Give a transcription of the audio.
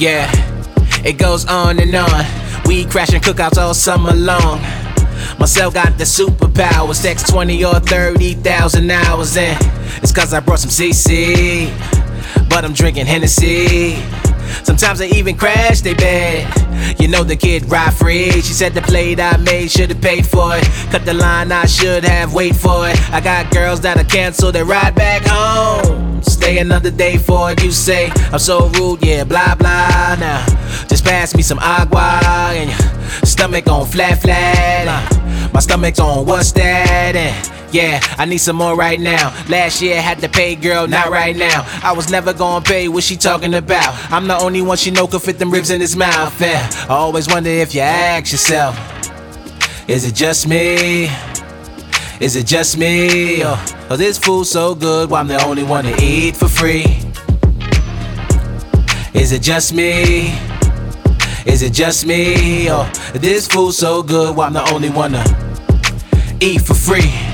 Yeah, it goes on and on. We crashing cookouts all summer long. Myself got the superpowers, text 20 or 30,000 hours in. It's cause I brought some CC, but I'm drinking Hennessy. Sometimes I even crash they bed. You know the kid ride free. She said the plate I made should've paid for it. Cut the line, I should have wait for it. I got girls that'll cancel their ride back home. Stay another day for it. You say I'm so rude, yeah, blah blah. Now just pass me some agua and your stomach on flat. My stomach's on what's that? And yeah, I need some more right now. Last year I had to pay, girl, not right now. I was never gonna pay, what she talking about? I'm the only one she know could fit them ribs in his mouth. Yeah, I always wonder if you ask yourself, is it just me? Is it just me? Or this food so good, why I'm the only one to eat for free? Is it just me? Is it just me? Or this food so good, why I'm the only one to eat for free?